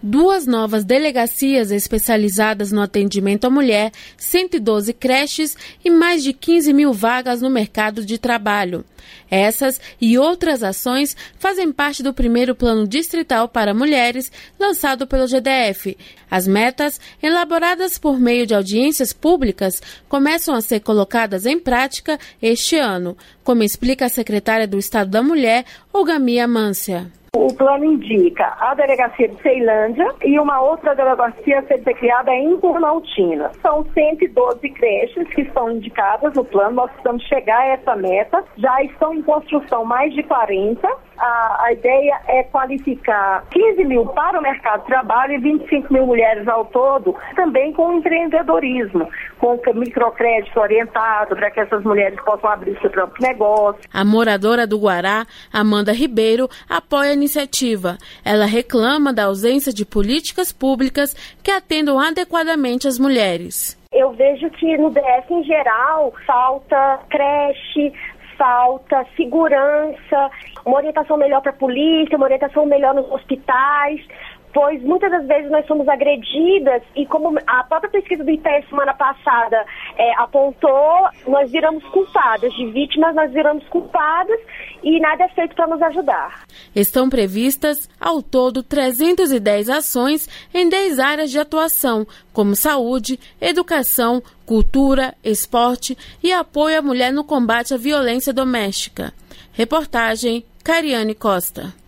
2 novas delegacias especializadas no atendimento à mulher, 112 creches e mais de 15 mil vagas no mercado de trabalho. Essas e outras ações fazem parte do primeiro Plano Distrital para Mulheres, lançado pelo GDF. As metas, elaboradas por meio de audiências públicas, começam a ser colocadas em prática este ano, como explica a secretária do Estado da Mulher, Olgamia Mância. O plano indica a delegacia de Ceilândia e uma outra delegacia a ser criada em Planaltina. São 112 creches que estão indicadas no plano, nós precisamos chegar a essa meta. Já estão em construção mais de 40. A ideia é qualificar 15 mil para o mercado de trabalho e 25 mil mulheres ao todo, também com empreendedorismo, com microcrédito orientado para que essas mulheres possam abrir seu próprio negócio. A moradora do Guará, Amanda Ribeiro, apoia a iniciativa. Ela reclama da ausência de políticas públicas que atendam adequadamente as mulheres. Eu vejo que no DF em geral falta creche, falta segurança, uma orientação melhor para a polícia, uma orientação melhor nos hospitais, pois muitas das vezes nós somos agredidas e como a própria pesquisa do IPEA semana passada apontou, nós viramos culpadas, de vítimas nós viramos culpadas e nada é feito para nos ajudar. Estão previstas, ao todo, 310 ações em 10 áreas de atuação, como saúde, educação, cultura, esporte e apoio à mulher no combate à violência doméstica. Reportagem Cariane Costa.